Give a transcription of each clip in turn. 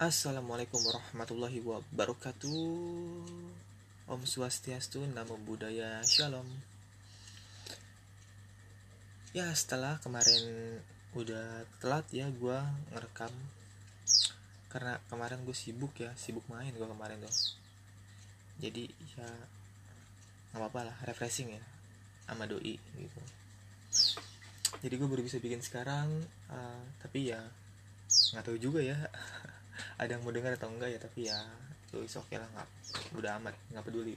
Assalamualaikum warahmatullahi wabarakatuh. Om Swastiastu, Namo Buddhaya, Shalom. Ya setelah kemarin udah telat ya gue ngerekam, karena kemarin gue sibuk main gue kemarin tuh. Jadi ya nggak apa-apa lah, refreshing ya sama doi gitu. Jadi gue baru bisa bikin sekarang, tapi ya nggak tahu juga ya ada yang mau dengar atau enggak ya, tapi ya itu oke lah, nggak, udah amat, nggak peduli.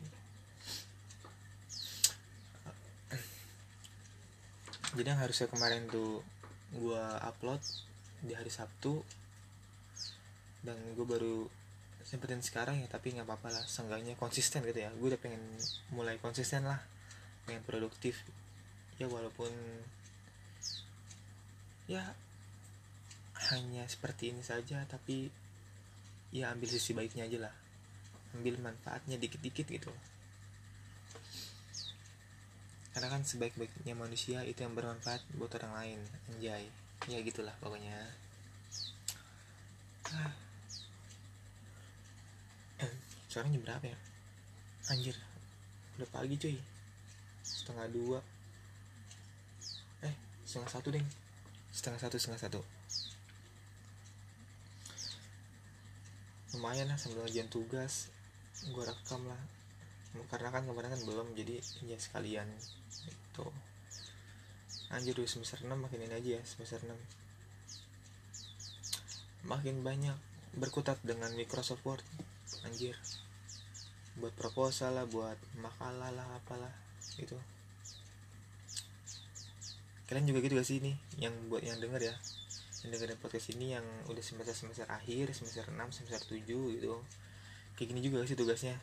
Jadi yang harusnya kemarin tuh gue upload di hari Sabtu, dan gue baru sempetin sekarang ya, tapi nggak apa-apa lah, seenggaknya konsisten gitu ya. Gue udah pengen mulai konsisten lah, pengen produktif ya, walaupun ya hanya seperti ini saja, tapi ya ambil sisi baiknya aja lah, ambil manfaatnya dikit-dikit gitu. Karena kan sebaik-baiknya manusia itu yang bermanfaat buat orang lain, anjay. Ya gitulah pokoknya. Sekarang jam berapa ya? Anjir, udah pagi cuy. Setengah dua. Setengah satu deng. Setengah satu. Lumayan lah sambil ngerjain tugas, gue rekam lah. Karena kan kemarin kan belum, jadi ya sekalian itu. Anjir, udah semester 6 makin ini aja ya, semester 6 makin banyak berkutat dengan Microsoft Word. Anjir, buat proposal lah, buat makalah lah, apalah gitu. Kalian juga gitu gak sih nih, yang buat yang denger ya, yang dengerin podcast ini, yang udah semester akhir, semester 6, semester 7 gitu, kayak gini juga gak sih tugasnya?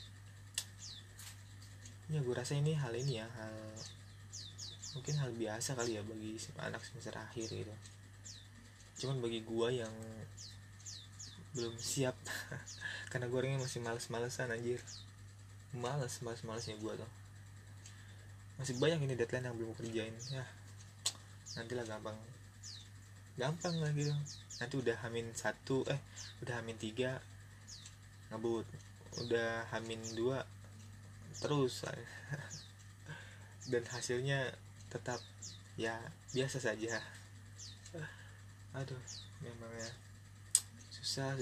Ya gue rasa ini hal mungkin hal biasa kali ya bagi anak semester akhir gitu. Cuman bagi gue yang belum siap karena gue orangnya masih males-malesan, anjir. Males-malesnya gue tuh. Masih banyak ini deadline yang belum kerjain ya. Nantilah gampang lah gitu. Nanti udah H-1, udah H-3 ngebut, udah H-2 terus dan hasilnya tetap ya biasa saja. Aduh, memang ya susah.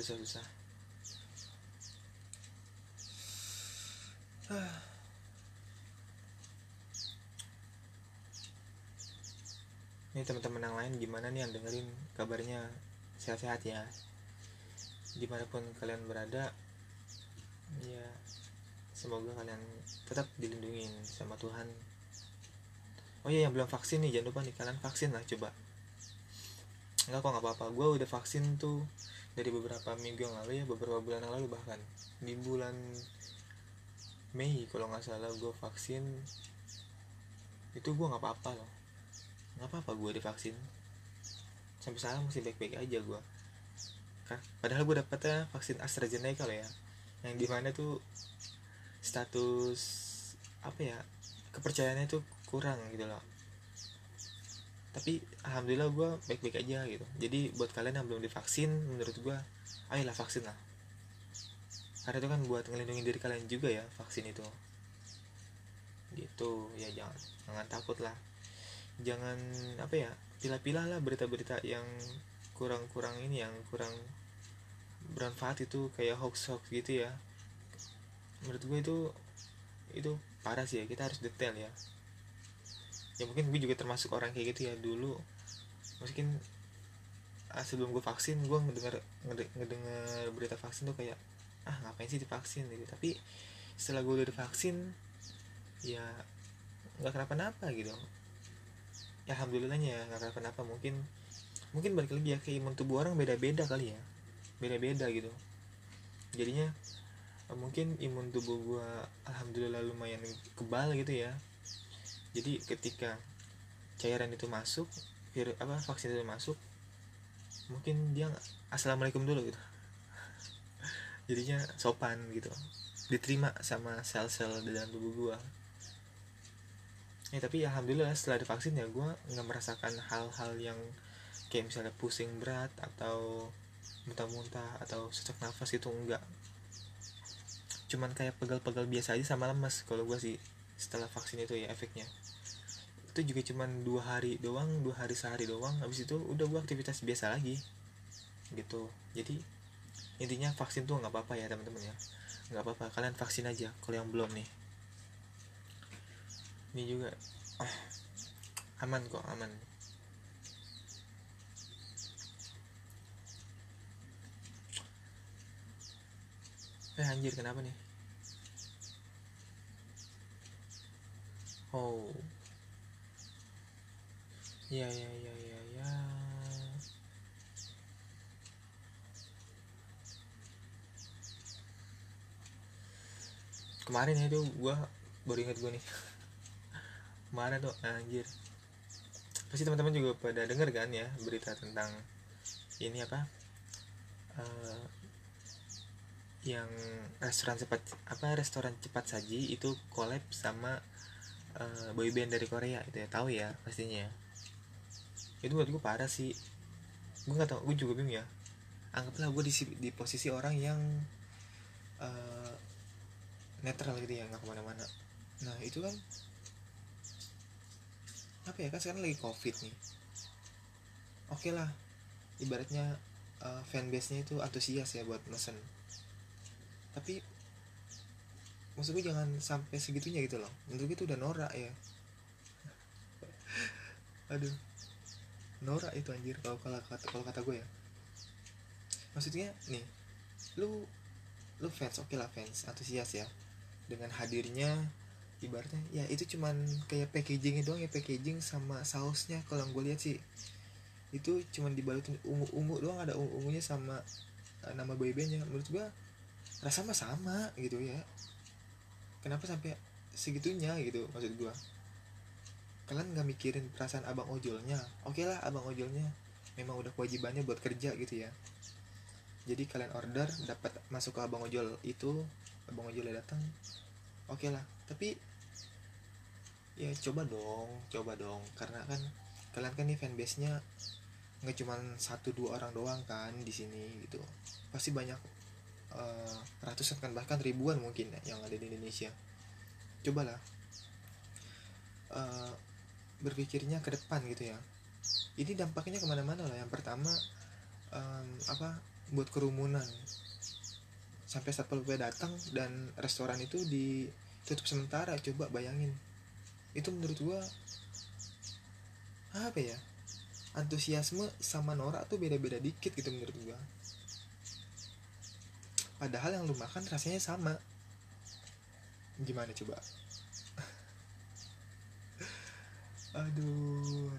Ini teman-teman yang lain gimana nih yang dengerin, kabarnya sehat-sehat ya, dimanapun kalian berada ya. Semoga kalian tetap dilindungi sama Tuhan. Oh iya, yang belum vaksin nih, jangan lupa nih, kalian vaksin lah coba. Enggak kok, nggak apa-apa, gue udah vaksin tuh dari beberapa minggu yang lalu ya, beberapa bulan yang lalu, bahkan di bulan Mei kalau nggak salah gue vaksin. Itu gue nggak apa-apa loh, nggak apa-apa gue divaksin, sampai sekarang masih baik-baik aja gue. Padahal gue dapetnya vaksin AstraZeneca loh ya, yang dimana tuh status apa ya, kepercayaannya tuh kurang gitu loh. Tapi alhamdulillah gue baik-baik aja gitu. Jadi buat kalian yang belum divaksin, menurut gue ayolah vaksin lah, karena itu kan buat ngelindungin diri kalian juga ya, vaksin itu gitu ya. Jangan takut lah, jangan apa ya, pilah-pilah lah berita-berita yang kurang ini, yang kurang bermanfaat itu, kayak hoax gitu ya. Menurut gue itu parah sih ya, kita harus detail ya. Ya mungkin gue juga termasuk orang kayak gitu ya dulu. Mungkin sebelum gue vaksin, gue ngedengar berita vaksin tuh kayak, ngapain sih divaksin gitu. Tapi setelah gue udah divaksin ya nggak kenapa-napa gitu ya, alhamdulillahnya ya, nggak kenapa-napa. Mungkin balik lagi ya, ke imun tubuh orang beda-beda kali ya, beda-beda gitu. Jadinya mungkin imun tubuh gue alhamdulillah lumayan kebal gitu ya. Jadi ketika cairan itu masuk, vaksin itu masuk, mungkin dia assalamualaikum dulu gitu, jadinya sopan gitu, diterima sama sel-sel di dalam tubuh gue ya. Tapi alhamdulillah setelah divaksin ya, gue nggak merasakan hal-hal yang kayak misalnya pusing berat atau muntah-muntah atau sesak nafas itu enggak, cuman kayak pegal-pegal biasa aja sama lemes kalau gue sih setelah vaksin itu ya efeknya. Itu juga cuman 2 hari doang, 2 hari sehari doang, habis itu udah gue aktivitas biasa lagi gitu. Jadi intinya vaksin tuh nggak apa-apa ya teman-teman ya, nggak apa-apa kalian vaksin aja kalau yang belum nih. Ini juga aman kok, aman. Anjir kenapa nih? Oh ya ya ya ya ya. Kemarin itu gue baru ingat gue nih kemarin tuh anjir, pasti teman-teman juga pada denger kan ya berita tentang ini apa, uh, yang restoran cepat saji itu collab sama boyband dari Korea itu ya, tahu ya pastinya. Itu buat gue parah sih, gue nggak tahu, gue juga bingung ya. Anggaplah gue di posisi orang yang uh, netral gitu ya, nggak kemana-mana. Nah itu kan apa ya, kan sekarang lagi covid nih. Oke lah, ibaratnya fanbase nya itu antusias ya buat mesen, tapi maksud gue jangan sampai segitunya gitu loh. Menurut gue itu udah norak ya. Aduh, norak itu anjir kalau kata gue ya. Maksudnya nih, lu fans, oke lah fans antusias ya dengan hadirnya, ibaratnya ya itu cuman kayak packagingnya doang ya, packaging sama sausnya kalau gue lihat sih itu cuman dibalutin ungu doang, ada ungunya sama nama boybandnya. Menurut gue rasa mah sama gitu ya, kenapa sampai segitunya gitu. Maksud gue kalian nggak mikirin perasaan abang ojolnya. Oke lah, abang ojolnya memang udah kewajibannya buat kerja gitu ya, jadi kalian order dapat masuk ke abang ojol itu, abang ojolnya datang, oke lah. Tapi ya coba dong karena kan kalian kan nih fanbase nya nggak cuma 1-2 orang doang kan di sini gitu, pasti banyak ratusan kan bahkan ribuan mungkin ya, yang ada di Indonesia. Cobalah berpikirnya ke depan gitu ya, ini dampaknya kemana-mana lah. Yang pertama buat kerumunan, sampai satpol pp datang dan restoran itu ditutup sementara. Coba bayangin, itu menurut gua apa ya, antusiasme sama norak tuh beda-beda dikit gitu menurut gua, padahal yang lu makan rasanya sama. Gimana coba? aduh,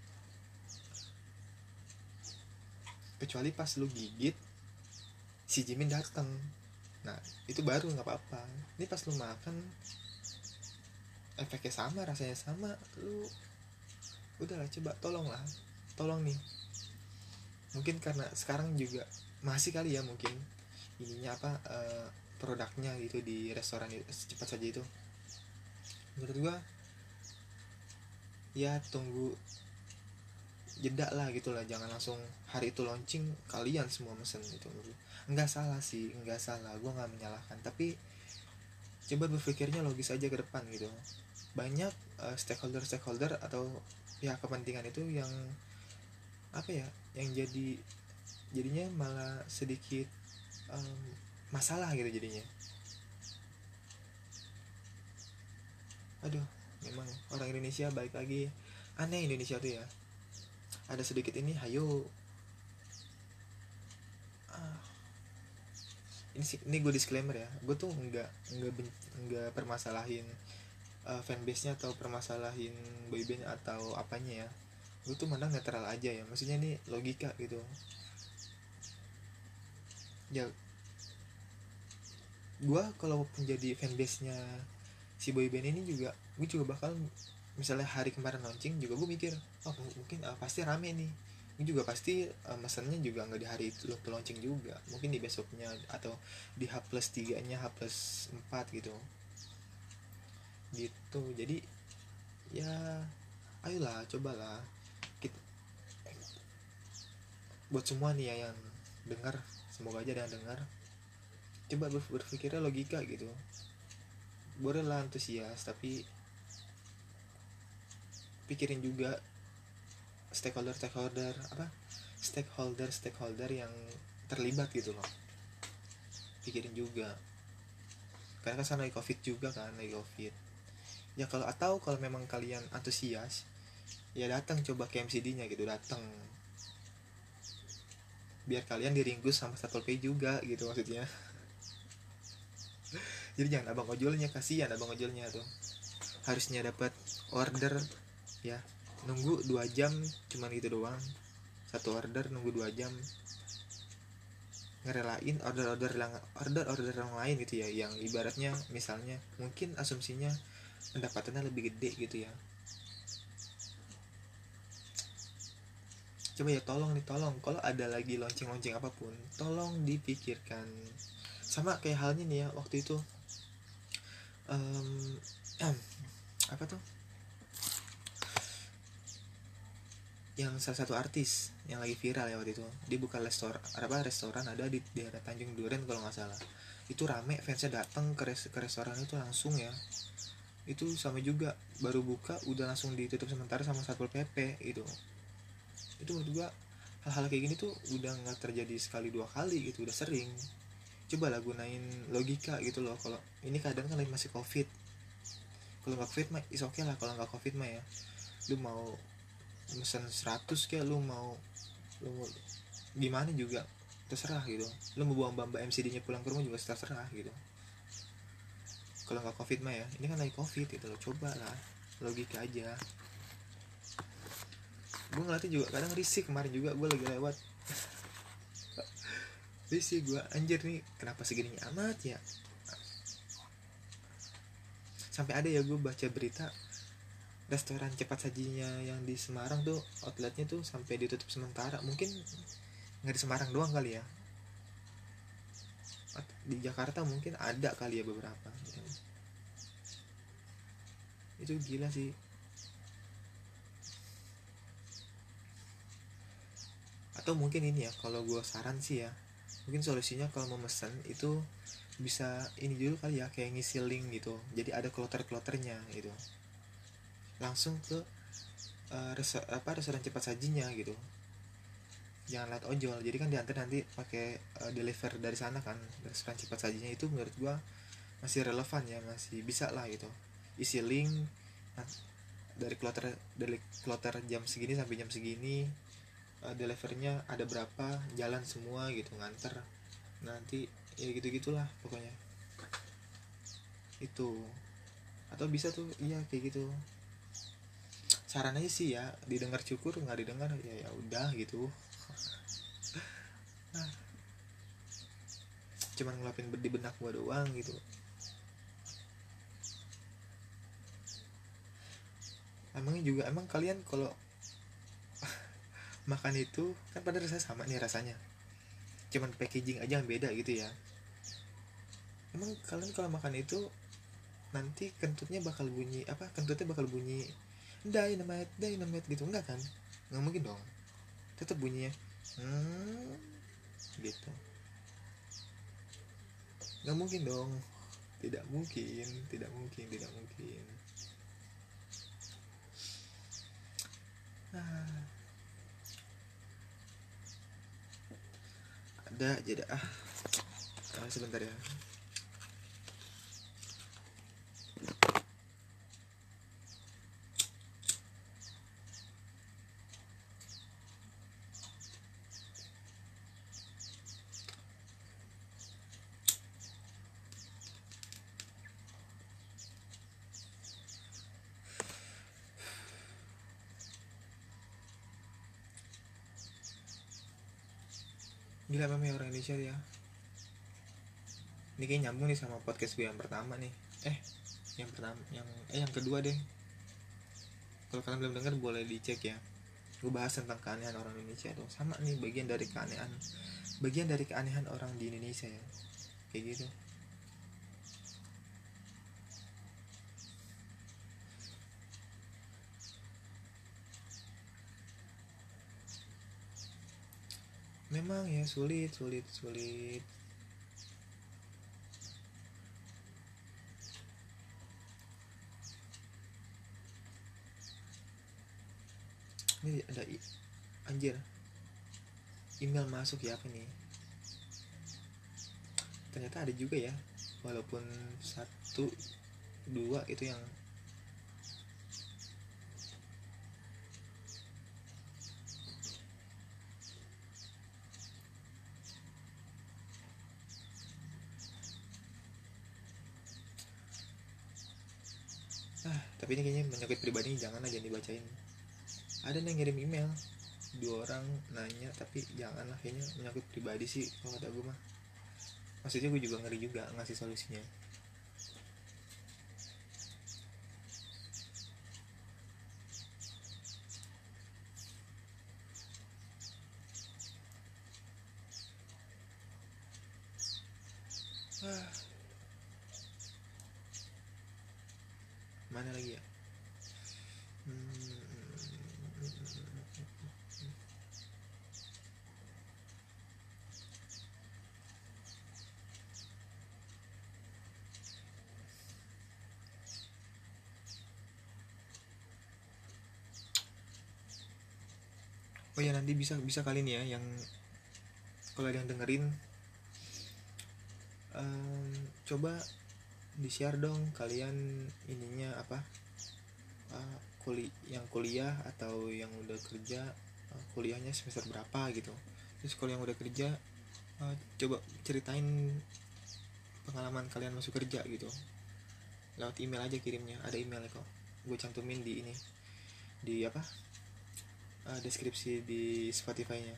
kecuali pas lu gigit si Jimin datang, nah itu baru nggak apa-apa. Ini pas lu makan efeknya sama, rasanya sama, lu udahlah, coba tolong nih. Mungkin karena sekarang juga masih kali ya, mungkin ininya apa, produknya gitu di restoran cepat saja itu. Menurut gua ya tunggu jeda lah gitu lah, jangan langsung hari itu launching kalian semua mesen gitu. Nggak salah sih, nggak salah, gue nggak menyalahkan, tapi coba berpikirnya logis aja ke depan gitu. Banyak stakeholder atau pihak kepentingan itu yang apa ya, yang jadinya malah sedikit masalah gitu jadinya. Aduh, memang orang Indonesia balik lagi aneh. Indonesia tuh ya ada sedikit ini, hayo ini gue disclaimer ya, gue tuh nggak permasalahin fanbase nya atau permasalahin boyband atau apanya ya. Gue tuh mandang netral aja ya, maksudnya ini logika gitu ya. Gue kalau menjadi fanbase nya si boyband ini juga, gue juga bakal misalnya hari kemarin launching juga gue mikir, oh mungkin pasti rame nih. Ini juga pasti mesennya juga nggak di hari itu launching juga, mungkin di besoknya atau di H+3 nya, H+4 gitu. Jadi ya ayolah, cobalah kita, buat semua nih ya yang dengar, semoga aja ada yang dengar. Coba berpikirnya logika gitu. Boleh lah antusias, tapi pikirin juga stakeholder yang terlibat gitu loh. Pikirin juga, karena kan sekarang lagi covid juga kan, lagi covid ya. Kalau memang kalian antusias, ya datang coba ke MCD-nya gitu, datang biar kalian diringkus sama Satpol PP juga gitu maksudnya. Jadi jangan abang ojolnya, kasihan abang ojolnya tuh, harusnya dapat order ya, nunggu 2 jam cuman gitu doang. Satu order nunggu 2 jam, ngerelain order yang lain gitu ya, yang ibaratnya misalnya mungkin asumsinya pendapatannya lebih gede gitu ya. Coba ya, tolong kalau ada lagi lonceng apapun tolong dipikirkan. Sama kayak halnya nih ya, waktu itu um, apa tuh, yang salah satu artis yang lagi viral ya waktu itu, dia buka restoran ada di daerah Tanjung Duren kalau nggak salah. Itu rame fansnya datang ke restoran itu langsung ya. Itu sama juga, baru buka udah langsung ditutup sementara sama Satpol PP gitu. Itu menurut gua hal-hal kayak gini tuh udah nggak terjadi sekali 2 kali gitu, udah sering. Coba lah gunain logika gitu loh. Kalau ini kadang kan lagi masih covid, kalau nggak covid mah is okay lah. Kalau nggak covid mah ya, lu mau mesen 100 kayak, lu mau gimana juga terserah gitu. Lu mau bawa mbak MCD-nya pulang ke rumah juga terserah gitu. Kalau nggak covid mah ya, ini kan lagi covid gitu loh. Coba lah logika aja. Gue ngelatih juga kadang risih, kemarin juga gue lagi lewat risih gue, anjir nih kenapa segini amat ya. Sampai ada ya gue baca berita restoran cepat sajinya yang di Semarang tuh, outletnya tuh sampai ditutup sementara. Mungkin nggak di Semarang doang kali ya, di Jakarta mungkin ada kali ya beberapa. Itu gila sih. Atau mungkin ini ya, kalau gue saran sih ya, mungkin solusinya kalau mau mesen itu bisa ini dulu kali ya, kayak ngisi link gitu, jadi ada kloter-kloternya gitu, langsung ke restoran cepat sajinya gitu. Jangan lihat ojol, jadi kan diantar nanti pakai deliver dari sana kan. Restoran cepat sajinya itu menurut gua masih relevan ya, masih bisa lah gitu. Isi link, nah, dari kloter jam segini sampai jam segini, delivernya ada berapa, jalan semua gitu, nganter nanti ya, gitu gitulah pokoknya itu. Atau bisa tuh iya kayak gitu. Saran aja sih ya, didengar syukur, nggak didengar ya ya udah gitu. Nah, cuman ngelapin di benak gua doang gitu. Emangnya juga, emang kalian kalau makan itu kan pada rasanya sama nih rasanya, cuman packaging aja yang beda gitu ya. Emang kalian kalau makan itu nanti kentutnya bakal bunyi dynamite dynamite gitu, enggak kan? Nggak mungkin dong, tetap bunyinya gitu. Nggak mungkin dong, tidak mungkin, tidak mungkin, tidak mungkin. Ah, ada jadi sebentar ya. Gila memang ya orang Indonesia ya. Ini kayak nyambung nih sama podcast gue yang pertama nih. Yang kedua deh. Kalau kalian belum dengar boleh dicek ya. Gue bahas tentang keanehan orang Indonesia tuh. Sama nih, bagian dari keanehan orang di Indonesia ya. Kayak gitu. memang ya sulit. Ini ada anjir, email masuk ya, apa nih, ternyata ada juga ya, walaupun satu dua itu yang tapi ini kayaknya menyangkut pribadi, jangan aja dibacain. Ada yang ngirim email 2 orang nanya, tapi janganlah, kayaknya menyangkut pribadi sih kalau kata gue mah. Maksudnya gue juga ngeri juga ngasih solusinya. Mana lagi ya? Oh ya, nanti bisa kali nih ya, yang kalau ada yang dengerin, coba di share dong kalian ininya apa, yang kuliah atau yang udah kerja, kuliahnya semester berapa gitu. Terus kalau yang udah kerja, coba ceritain pengalaman kalian masuk kerja gitu, lewat email aja kirimnya, ada emailnya kok, gue cantumin di ini, di apa, deskripsi di Spotify-nya.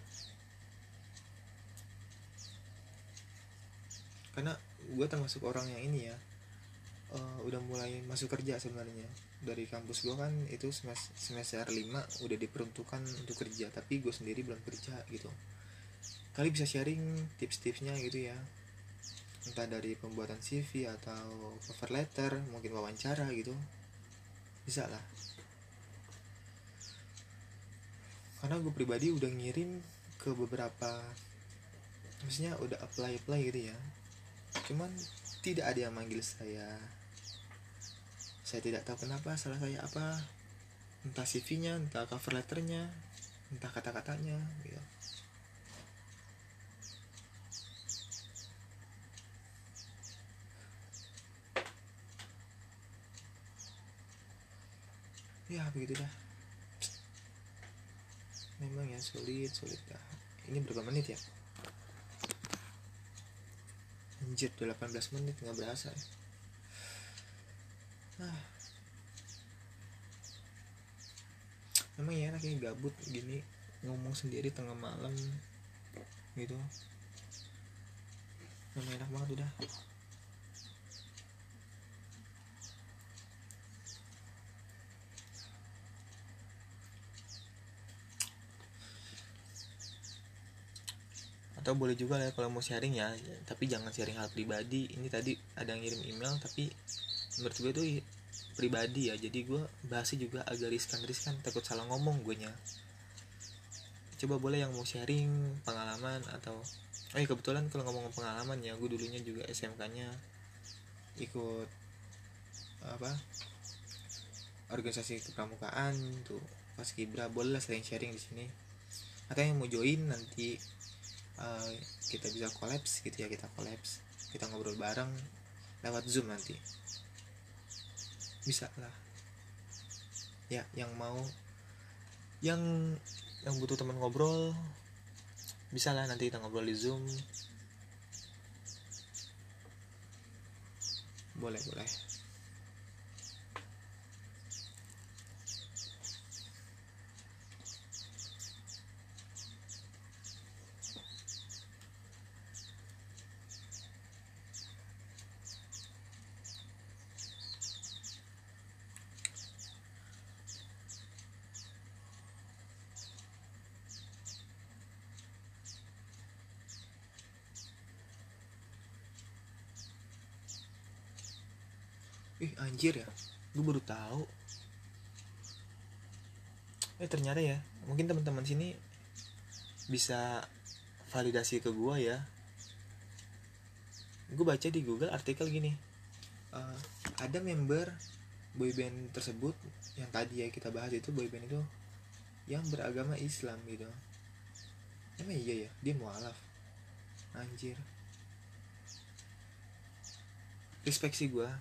Karena gue termasuk orang yang ini ya, udah mulai masuk kerja sebenarnya. Dari kampus gue kan itu semester 5 udah diperuntukkan untuk kerja, tapi gue sendiri belum kerja gitu. Kali bisa sharing tips-tipsnya gitu ya, entah dari pembuatan CV atau cover letter, mungkin wawancara gitu, bisa lah. Karena gue pribadi udah ngirim ke beberapa, maksudnya udah apply gitu ya, cuman tidak ada yang manggil saya. Saya tidak tahu kenapa, salah saya apa, entah CV-nya, entah cover letternya, entah kata-katanya gitu. Ya begitu dah, memang ya sulit dah. Ini berapa menit ya? Anjir, 18 menit, nggak berasa ya. Memang ya enaknya gabut gini, ngomong sendiri tengah malam gitu, memang enak banget udah. Atau boleh juga lah kalau mau sharing ya, tapi jangan sharing hal pribadi. Ini tadi ada yang ngirim email, tapi menurut gue tuh pribadi ya, jadi gue bahasnya juga agak riskan, takut salah ngomong gue nya. Coba boleh yang mau sharing pengalaman atau kebetulan kalau ngomong pengalaman ya, gue dulunya juga SMK-nya ikut apa, organisasi kepramukaan tuh pas Kibra, boleh lah sering sharing di sini. Atau yang mau join nanti, kita bisa kolaps gitu ya, kita ngobrol bareng lewat Zoom nanti, bisa lah ya. Yang mau, yang butuh teman ngobrol, bisa lah nanti kita ngobrol di Zoom, boleh. Anjir ya, gue baru tahu. Ternyata ya, mungkin teman-teman sini bisa validasi ke gue ya, gue baca di Google artikel gini, ada member boyband tersebut yang tadi ya kita bahas itu, boyband itu yang beragama Islam gitu. Emang iya ya dia mualaf, anjir. Respect sih gue,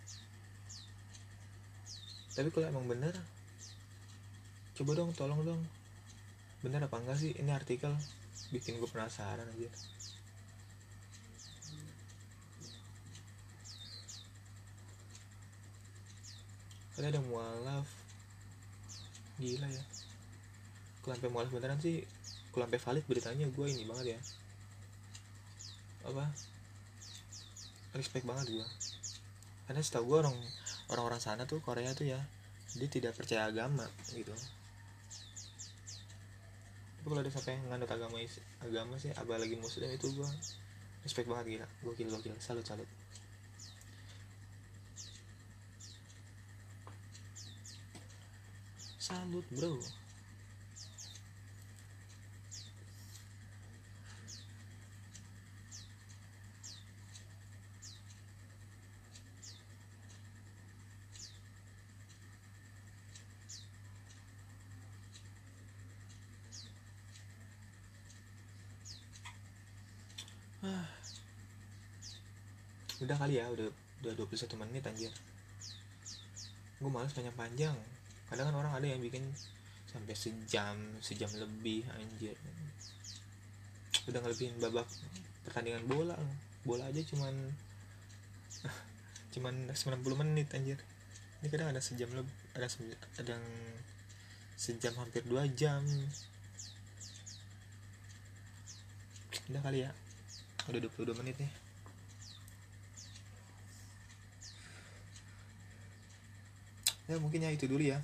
tapi kalau emang bener, coba dong tolong dong, bener apa enggak sih ini artikel, bikin gue penasaran aja. Karena ada mualaf, gila ya. Kalau sampai mualaf beneran sih, kalau sampai valid beritanya gue ini banget ya, apa, respect banget gue. Karena setahu gue orang-orang sana tuh, Korea tuh ya, dia tidak percaya agama gitu. Tapi kalau dia sampai nganut agama sih, apalagi muslim, itu gue respect banget, gila, gokil, salut. Salut bro. Udah kali ya, udah 21 menit anjir. Gue males panjang-panjang. Kadang kan orang ada yang bikin sampai sejam lebih anjir. Udah ngelebihin babak pertandingan bola aja cuman 90 menit anjir. Ini kadang ada sejam lebih, ada yang sejam hampir 2 jam. Udah kali ya, udah 22 menit nih. Ya mungkin ya itu dulu ya,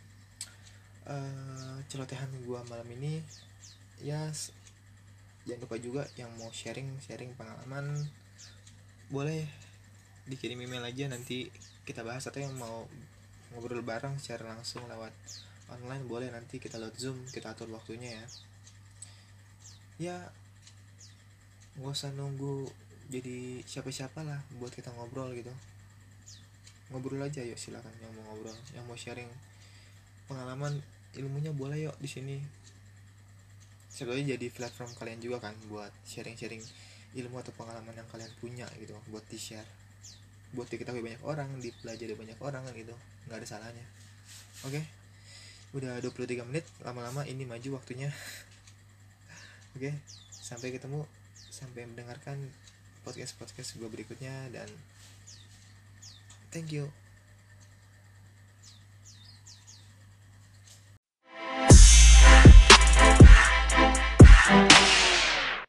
celotehan gua malam ini ya. Jangan lupa juga yang mau sharing pengalaman, boleh dikirim email aja, nanti kita bahas. Atau yang mau ngobrol bareng secara langsung lewat online, boleh, nanti kita lewat Zoom, kita atur waktunya ya. Ya gak usah nunggu jadi siapa-siapa lah buat kita ngobrol gitu. Ngobrol aja yuk, silakan yang mau ngobrol, yang mau sharing pengalaman, ilmunya, boleh yuk di sini. Sebetulnya jadi platform kalian juga kan buat sharing ilmu atau pengalaman yang kalian punya gitu, buat di share, buat diketahui banyak orang, dipelajari banyak orang kan gitu, nggak ada salahnya. Oke, udah 23 menit, lama-lama ini maju waktunya. Oke, sampai ketemu, sampai mendengarkan podcast gue berikutnya, dan thank you.